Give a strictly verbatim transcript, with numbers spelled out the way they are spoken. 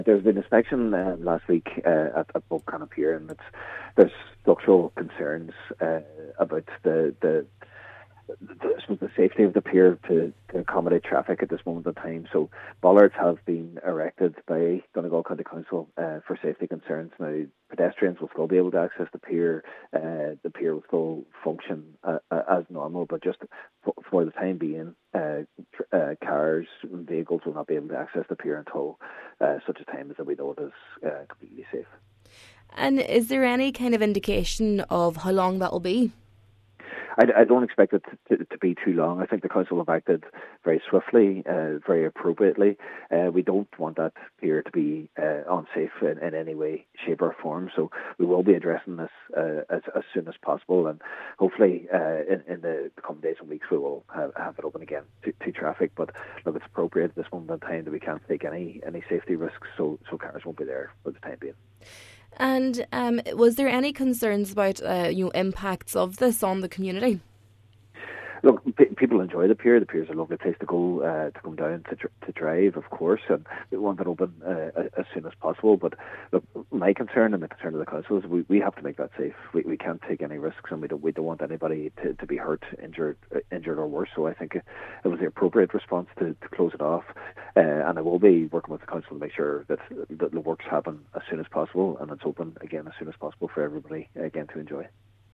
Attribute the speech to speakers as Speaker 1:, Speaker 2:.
Speaker 1: There's been inspection uh, last week uh, at, at Buchanan Pier, and it's, there's structural concerns uh, about the the the, I suppose the safety of the pier to, to accommodate traffic at this moment in time. So bollards have been erected by Donegal County Council uh, for safety concerns. Now, pedestrians will still be able to access the pier. Uh, the pier will still function uh, uh, as normal, but just for, for the time being, uh, tr- uh, cars and vehicles will not be able to access the pier until uh, such a time as that we know it is uh, completely safe.
Speaker 2: And is there any kind of indication of how long that will be?
Speaker 1: I, I don't expect it to, to be too long. I think the council have acted very swiftly, uh, very appropriately. Uh, we don't want that pier to be uh, unsafe in, in any way, shape or form. So we will be addressing this uh, as, as soon as possible, and hopefully uh, in, in the coming days and weeks we will have, have it open again to, to traffic. But look, it's appropriate at this moment in time that we can't take any, any safety risks, so, so cars won't be there for the time being.
Speaker 2: And um, was there any concerns about uh, you know, impacts of this on the community?
Speaker 1: Look, p- people enjoy the pier. The pier is a lovely place to go, uh, to come down to, dr- to drive, of course, and we want it open uh, as soon as possible. But look, my concern and the concern of the council is we, we have to make that safe. We, we can't take any risks, and we don't we don't want anybody to, to be hurt, injured, uh, injured or worse. So I think it, it was the appropriate response to, to close it off, uh, and I will be working with the council to make sure that, that the works happen as soon as possible and it's open again as soon as possible for everybody again to enjoy.